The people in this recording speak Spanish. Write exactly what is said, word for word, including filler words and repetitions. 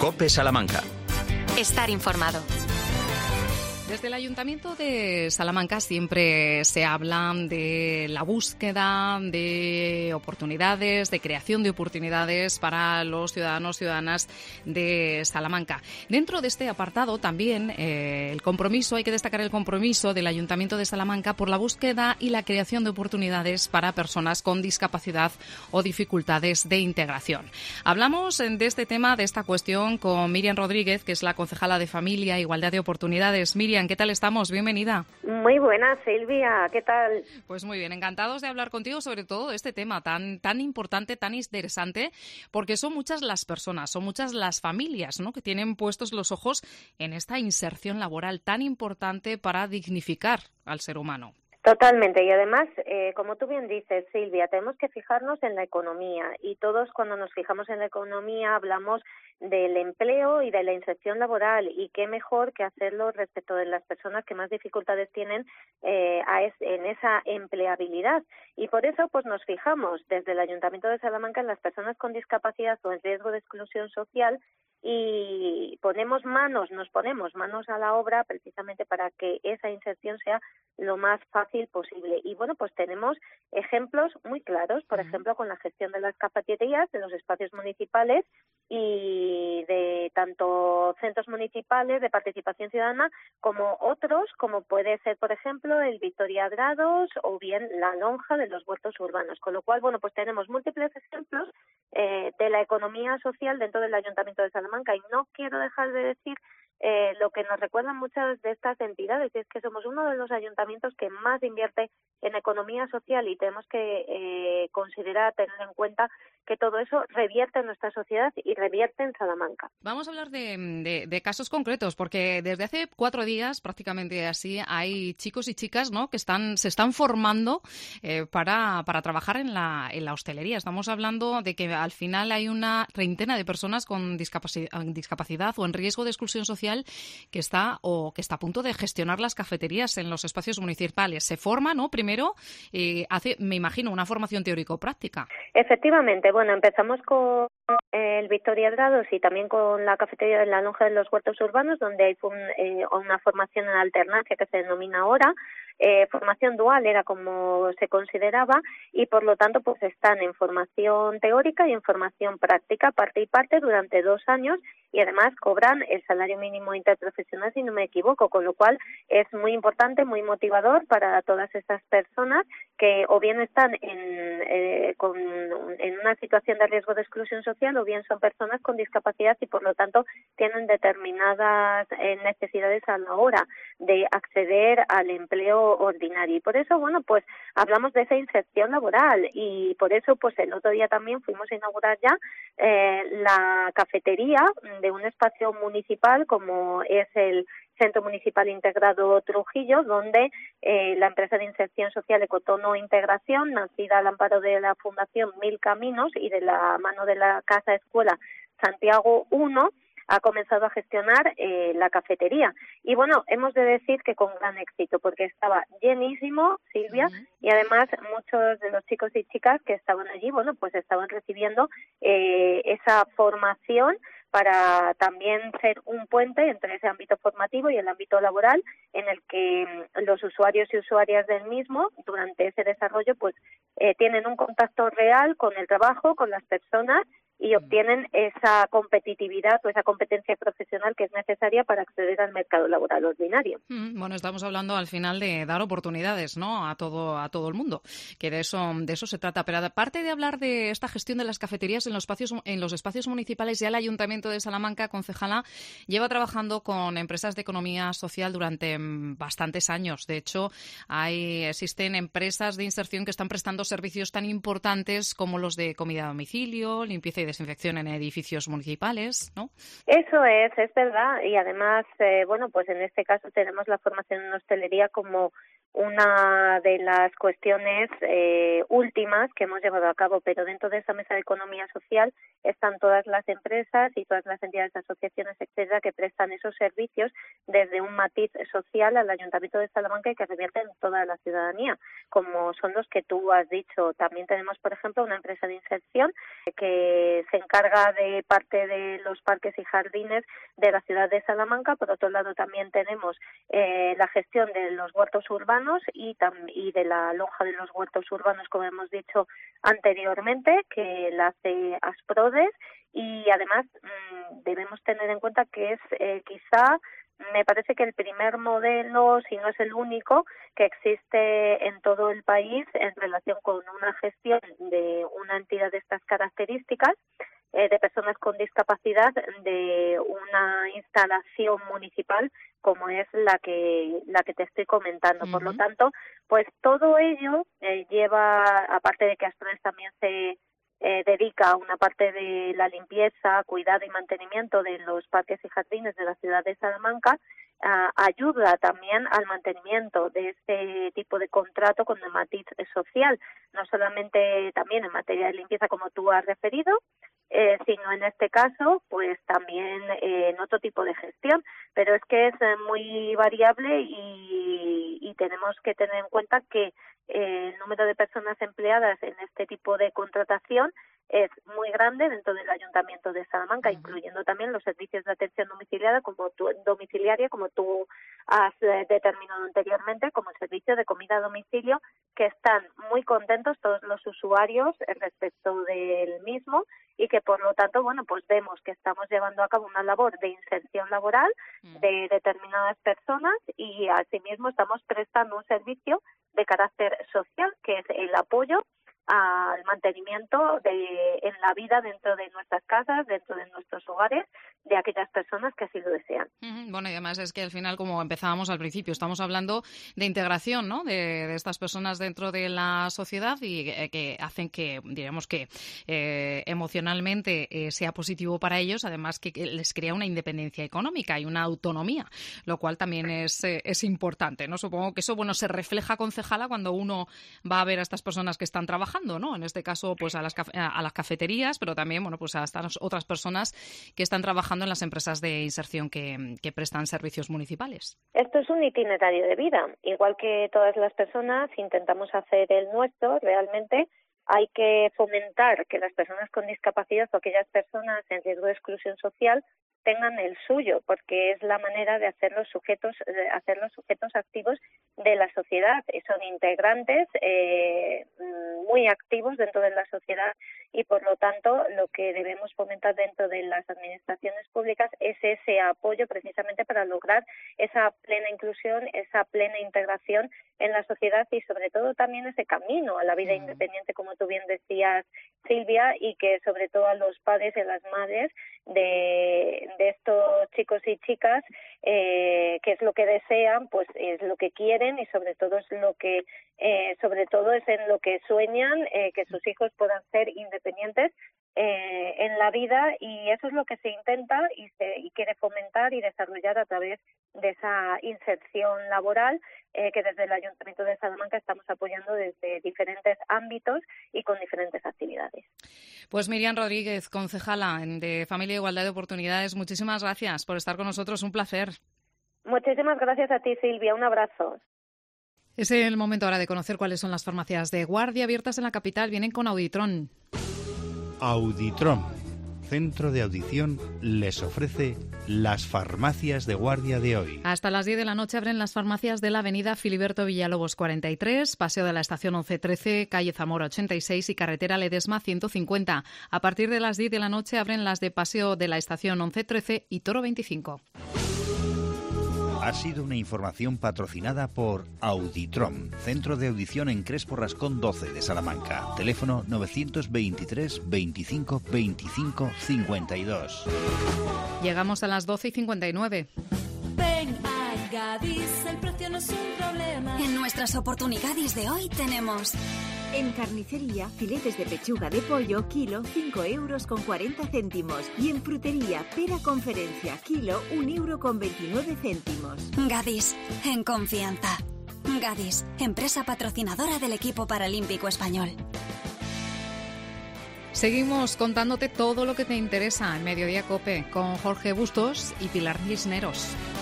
COPE Salamanca. Estar informado. Desde el Ayuntamiento de Salamanca siempre se habla de la búsqueda de oportunidades, de creación de oportunidades para los ciudadanos y ciudadanas de Salamanca. Dentro de este apartado también eh, el compromiso, hay que destacar el compromiso del Ayuntamiento de Salamanca por la búsqueda y la creación de oportunidades para personas con discapacidad o dificultades de integración. Hablamos de este tema, de esta cuestión, con Miriam Rodríguez, que es la concejala de Familia e Igualdad de Oportunidades. Miriam, ¿qué tal estamos? Bienvenida. Muy buenas, Silvia. ¿Qué tal? Pues muy bien, encantados de hablar contigo sobre todo de este tema tan tan importante, tan interesante, porque son muchas las personas, son muchas las familias, ¿no?, que tienen puestos los ojos en esta inserción laboral tan importante para dignificar al ser humano. Totalmente, y además, eh, como tú bien dices, Silvia, tenemos que fijarnos en la economía, y todos cuando nos fijamos en la economía hablamos del empleo y de la inserción laboral, y qué mejor que hacerlo respecto de las personas que más dificultades tienen eh, a es, en esa empleabilidad. Y por eso pues nos fijamos desde el Ayuntamiento de Salamanca en las personas con discapacidad o en riesgo de exclusión social, y ponemos manos, nos ponemos manos a la obra precisamente para que esa inserción sea lo más fácil posible. Y bueno, pues tenemos ejemplos muy claros, por ejemplo, con la gestión de las cafeterías, de los espacios municipales y de tanto centros municipales de participación ciudadana como otros, como puede ser, por ejemplo, el Victoria Grados o bien la lonja de los huertos urbanos. Con lo cual, bueno, pues tenemos múltiples ejemplos eh, de la economía social dentro del Ayuntamiento de Salamanca, y no quiero dejar de decir Eh, lo que nos recuerdan muchas de estas entidades, es que somos uno de los ayuntamientos que más invierte en economía social, y tenemos que eh, considerar, tener en cuenta que todo eso revierte en nuestra sociedad y revierte en Salamanca. Vamos a hablar de, de, de casos concretos, porque desde hace cuatro días, prácticamente así, hay chicos y chicas, ¿no?, que están se están formando eh, para, para trabajar en la, en la hostelería. Estamos hablando de que al final hay una treintena de personas con discapacidad, discapacidad o en riesgo de exclusión social que está o que está a punto de gestionar las cafeterías en los espacios municipales. Se forma, ¿no?, primero, eh, hace, me imagino, una formación teórico-práctica. Efectivamente, bueno, empezamos con el Victoria Grados y también con la cafetería de la lonja de los huertos urbanos, donde hay un, eh, una formación en alternancia que se denomina ahora. Eh, formación dual era como se consideraba, y por lo tanto pues están en formación teórica y en formación práctica, parte y parte, durante dos años, y además cobran el salario mínimo interprofesional, si no me equivoco, con lo cual es muy importante, muy motivador para todas estas personas que o bien están en, eh, con, en una situación de riesgo de exclusión social, o bien son personas con discapacidad y por lo tanto tienen determinadas eh, necesidades a la hora de acceder al empleo ordinario. Y por eso, bueno, pues hablamos de esa inserción laboral, y por eso pues el otro día también fuimos a inaugurar ya eh, la cafetería de un espacio municipal como es el Centro Municipal Integrado Trujillo, donde eh, la empresa de inserción social Ecotono Integración, nacida al amparo de la Fundación Mil Caminos y de la mano de la Casa Escuela Santiago primero, ha comenzado a gestionar eh, la cafetería. Y bueno, hemos de decir que con gran éxito, porque estaba llenísimo, Silvia, uh-huh. y además muchos de los chicos y chicas que estaban allí, bueno, pues estaban recibiendo eh, esa formación para también ser un puente entre ese ámbito formativo y el ámbito laboral, en el que los usuarios y usuarias del mismo, durante ese desarrollo, pues eh, tienen un contacto real con el trabajo, con las personas, y obtienen esa competitividad o esa competencia profesional que es necesaria para acceder al mercado laboral ordinario. Bueno, estamos hablando al final de dar oportunidades, ¿no?, a todo a todo el mundo, que de eso de eso se trata. Pero aparte de hablar de esta gestión de las cafeterías en los espacios en los espacios municipales, ya el Ayuntamiento de Salamanca, concejala, lleva trabajando con empresas de economía social durante bastantes años. De hecho, hay existen empresas de inserción que están prestando servicios tan importantes como los de comida a domicilio, limpieza y desinfección en edificios municipales, ¿no? Eso es, es verdad, y además, eh, bueno, pues en este caso tenemos la formación en hostelería como una de las cuestiones eh, últimas que hemos llevado a cabo, pero dentro de esa mesa de economía social están todas las empresas y todas las entidades, asociaciones, etcétera, que prestan esos servicios desde un matiz social al Ayuntamiento de Salamanca y que revierten en toda la ciudadanía, como son los que tú has dicho. También tenemos, por ejemplo, una empresa de inserción que se encarga de parte de los parques y jardines de la ciudad de Salamanca. Por otro lado, también tenemos eh, la gestión de los huertos urbanos y, tam- y de la lonja de los huertos urbanos, como hemos dicho anteriormente, que la hace Asprodes, y además mmm, debemos tener en cuenta que es eh, quizá, me parece que el primer modelo, si no es el único, que existe en todo el país en relación con una gestión de una entidad de estas características, eh, de personas con discapacidad, de una instalación municipal como es la que la que te estoy comentando. Uh-huh. Por lo tanto, pues todo ello eh, lleva, aparte de que Asprodes también se eh, dedica a una parte de la limpieza, cuidado y mantenimiento de los parques y jardines de la ciudad de Salamanca, Uh, ayuda también al mantenimiento de este tipo de contrato con el matiz social, no solamente también en materia de limpieza como tú has referido, eh, sino en este caso pues también eh, en otro tipo de gestión, pero es que es eh, muy variable y, y tenemos que tener en cuenta que eh, el número de personas empleadas en este tipo de contratación es muy grande dentro del Ayuntamiento de Salamanca, uh-huh. incluyendo también los servicios de atención domiciliaria, como tú, domiciliaria, como tú has eh, determinado anteriormente, como el servicio de comida a domicilio, que están muy contentos todos los usuarios eh, respecto del mismo y que, por lo tanto, bueno, pues vemos que estamos llevando a cabo una labor de inserción laboral uh-huh. de determinadas personas y, asimismo, estamos prestando un servicio de carácter social, que es el apoyo al mantenimiento de en la vida dentro de nuestras casas, dentro de nuestros hogares, de aquellas personas que así lo desean. Uh-huh. Bueno, y además es que al final, como empezábamos al principio, estamos hablando de integración, ¿no?, de, de estas personas dentro de la sociedad y eh, que hacen que, diríamos que eh, emocionalmente eh, sea positivo para ellos, además que, que les crea una independencia económica y una autonomía, lo cual también es, eh, es importante, ¿no? Supongo que eso, bueno, se refleja, concejala, cuando uno va a ver a estas personas que están trabajando, ¿no? En este caso, pues a las caf- a las cafeterías, pero también, bueno, pues a estas otras personas que están trabajando en las empresas de inserción que, que prestan servicios municipales. Esto es un itinerario de vida. Igual que todas las personas intentamos hacer el nuestro, realmente hay que fomentar que las personas con discapacidad o aquellas personas en riesgo de exclusión social tengan el suyo, porque es la manera de hacerlos sujetos, de hacerlos sujetos activos de la sociedad. Son integrantes eh, muy activos dentro de la sociedad y, por lo tanto, lo que debemos fomentar dentro de las administraciones públicas es ese apoyo precisamente para lograr esa plena inclusión, esa plena integración en la sociedad y, sobre todo, también ese camino a la vida mm. independiente, como tú bien decías, Silvia, y que, sobre todo, a los padres y a las madres de, de estos chicos y chicas, eh, que es lo que desean, pues es lo que quieren y, sobre todo, es lo que, eh, sobre todo, es en lo que sueñan, eh, que sus hijos puedan ser independientes eh, en la vida, y eso es lo que se intenta y se y quiere fomentar y desarrollar a través de esa inserción laboral eh, que desde el Ayuntamiento de Salamanca estamos apoyando desde diferentes ámbitos y con diferentes actividades. Pues Miriam Rodríguez, concejala de Familia e Igualdad de Oportunidades, muchísimas gracias por estar con nosotros, un placer. Muchísimas gracias a ti, Silvia, un abrazo. Es el momento ahora de conocer cuáles son las farmacias de guardia abiertas en la capital. Vienen con Auditron. Auditron, centro de audición, les ofrece las farmacias de guardia de hoy. Hasta las diez de la noche abren las farmacias de la avenida Filiberto Villalobos cuarenta y tres, Paseo de la Estación once trece, calle Zamora ochenta y seis y carretera Ledesma ciento cincuenta. A partir de las diez de la noche abren las de Paseo de la Estación once trece y Toro veinticinco. Ha sido una información patrocinada por Auditron, centro de audición en Crespo Rascón doce de Salamanca. Teléfono novecientos veintitrés veinticinco veinticinco cincuenta y dos. Llegamos a las doce y cincuenta y nueve. Ven a Gadis, el precio no es un problema. En nuestras oportunidades de hoy tenemos... En carnicería, filetes de pechuga de pollo, kilo, cinco euros con cuarenta céntimos. Y en frutería, pera conferencia, kilo, un euro con veintinueve céntimos. Gadis, en confianza. Gadis, empresa patrocinadora del equipo paralímpico español. Seguimos contándote todo lo que te interesa en Mediodía COPE con Jorge Bustos y Pilar Cisneros.